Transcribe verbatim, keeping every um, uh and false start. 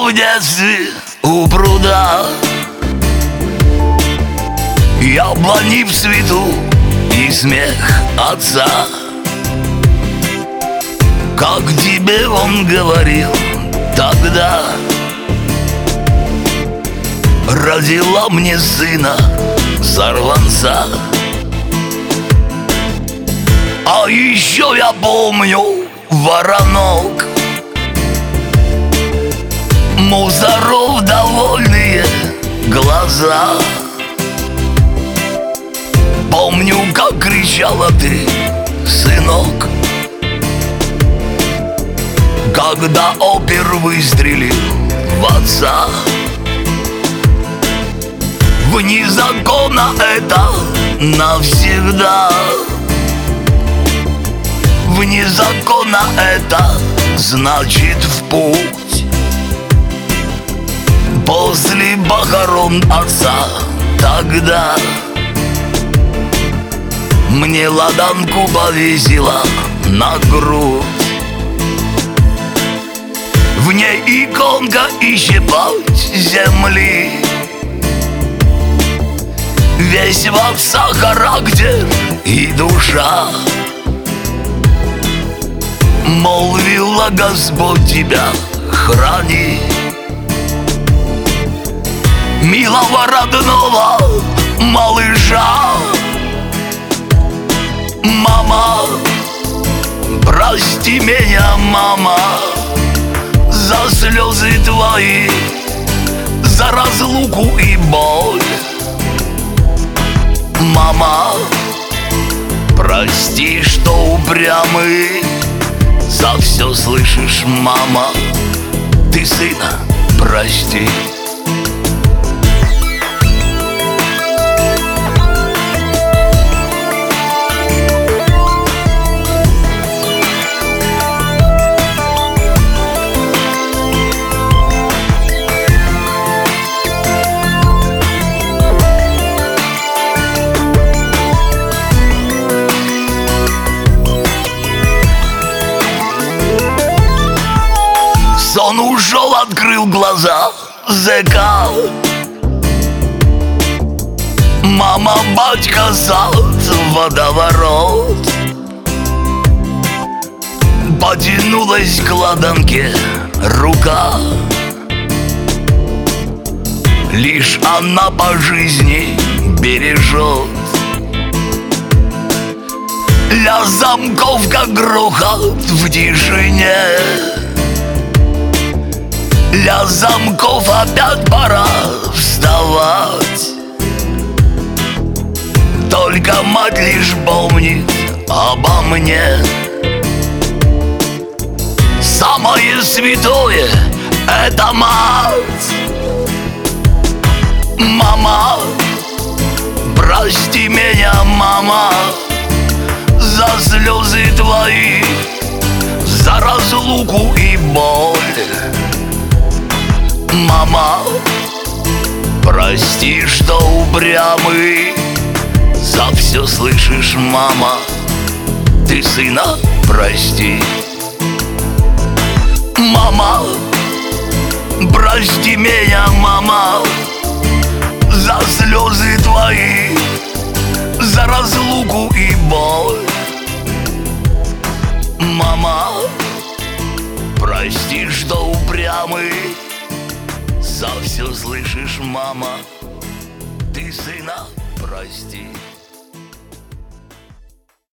в детстве у пруда, яблони в цвету и смех отца. Как тебе он говорил тогда: родила мне сына сорванца. А еще я помню воронок, мусоров довольные глаза. Помню, как кричала ты, сынок, когда опер выстрелил в отца. Вне закона это навсегда, вне закона это значит в путь. После похорон отца тогда мне ладанку повесила на грудь. В ней иконка и щепоть земли. Весь в отца характер и душа. Молвила: Господь тебя храни. Милого родного малыша. Мама, прости меня, мама, за слезы твои, за разлуку и боль. Мама, прости, что упрямый, за все слышишь, мама, ты сына прости. Сон ушел, открыл глаза зэка. Мама, батька, сад, водоворот. Потянулась к ладанке рука. Лишь она по жизни бережет. Для замков, как грохот в тишине. Для замков опять пора вставать. Только мать лишь помнит обо мне. Самое святое — это мать. Мама, прости меня, мама, за слезы твои, за разлуку и боль. Мама, прости, что упрямый, за все слышишь, мама, ты сына прости. Мама, прости меня, мама, за слезы твои, за разлуку и боль. Мама, прости, что упрямый, за все слышишь, мама, ты сына прости.